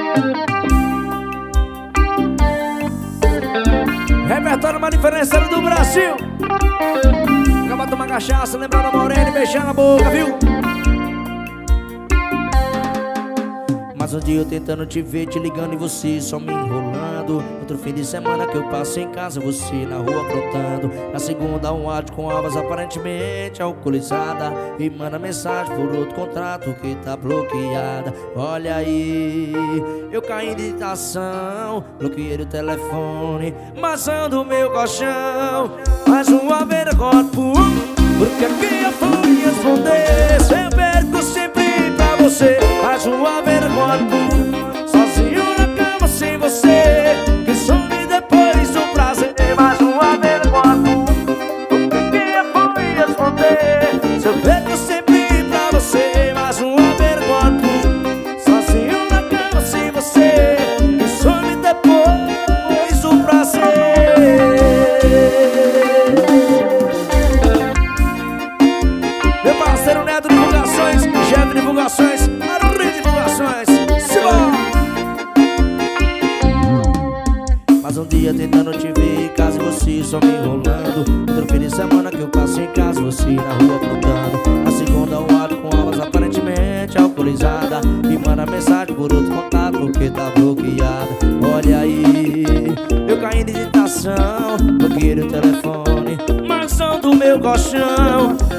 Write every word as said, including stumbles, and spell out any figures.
Repertório mais diferenciado do Brasil. Acaba de tomar cachaça, lembrar da morena e beijar na boca, viu? Mas um dia eu tentando te ver, te ligando e você só me enrolando. Outro fim de semana que eu passo em casa, você na rua aprontando. Na segunda um áudio com alvas aparentemente alcoolizada e manda mensagem por outro contrato que tá bloqueada. Olha aí, eu caí em tentação, bloqueei o telefone, maçando meu colchão. Mais uma vez agora, por porque aqui eu fui responder. Se eu perco sempre pra você, mais uma vez agora, sozinho na cama sem você, que some depois do prazer. Mais uma vez agora, porque aqui eu fui responder. Se eu perco sempre pra você, mais uma vez agora, sozinho na cama sem você, que some depois do prazer. Meu parceiro Neto Divulgações, Jeff Divulgações, Arri Divulgações, Simão. Mas um dia tentando te ver em casa e você só me enrolando. Outro fim de semana que eu passo em casa, você na rua aprontando. Na segunda um áudio com alvas aparentemente alcoolizada e manda mensagem por outro contato porque tá bloqueada. Olha aí, eu caí em tentação, bloqueei o telefone, maçã do meu colchão.